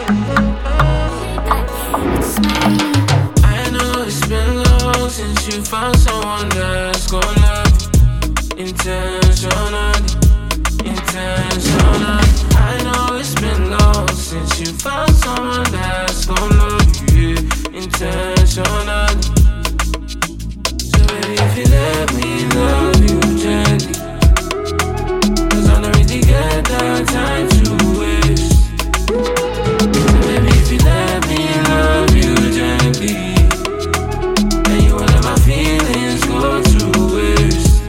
I know it's been long since you found someone that's gonna love you intentionally, intentionally. I know it's been long since you found someone that's gonna love you intentionally. So baby, if you let me love you gently, 'cause I don't really get that time to waste. So baby, if you let me love you gently, then you won't let my feelings go to waste.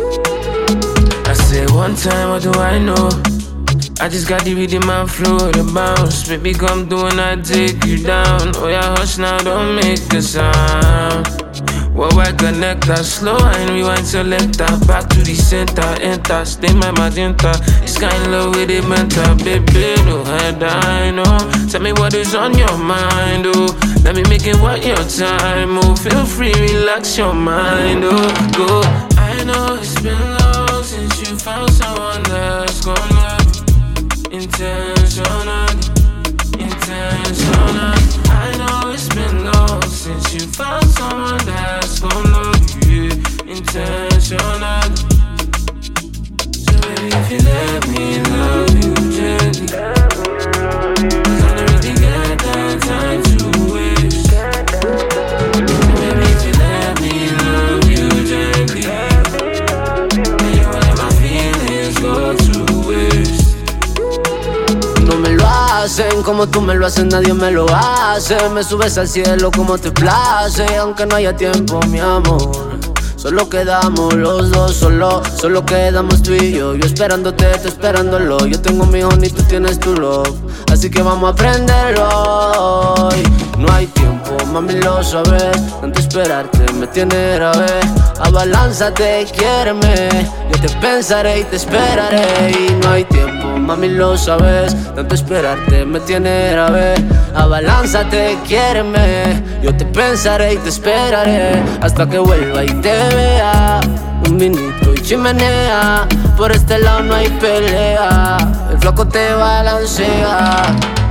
I say one time, what do I know? I just got the rhythm and flow, the bounce. Baby, come through and I take you down. Oh yeah, hush now, don't make a sound. Worldwide connector, slow and rewind selector. Back to the center, enter, stay my magenta. It's kind of love with it mental, baby, no head I know. Tell me what is on your mind, oh. Let me make it worth your time, oh. Feel free, relax your mind, oh. Go. I know it's been long since you found someone that's gonna love you intentionally, intentionally. I know it's been long since you found someone that's gonna love you intentionally. So baby, if you let me love you gently, 'cause I don't really get that time to waste. So baby, if you let me love you gently, then you won't let my feelings go to waste. No me lo hacen como tú me lo haces, nadie me lo hace. Me subes al cielo como te place, aunque no haya tiempo, mi amor. Solo quedamos los dos, solo quedamos tú y yo. Yo esperándote, tú esperándolo. Yo tengo mi honey, tú tienes tu love. Así que vamos a prenderlo hoy. No hay tiempo, mami, lo sabes. Tanto esperarte me tiene grave. Abalánzate, quiéreme. Yo te pensaré y te esperaré. Y no hay tiempo, mami, lo sabes. Tanto esperarte me tiene grave. Abalánzate, quiéreme. Yo te pensaré y te esperaré hasta que vuelva y te vea. Un vinito y chimenea. Por este lado no hay pelea. El flaco te balancea.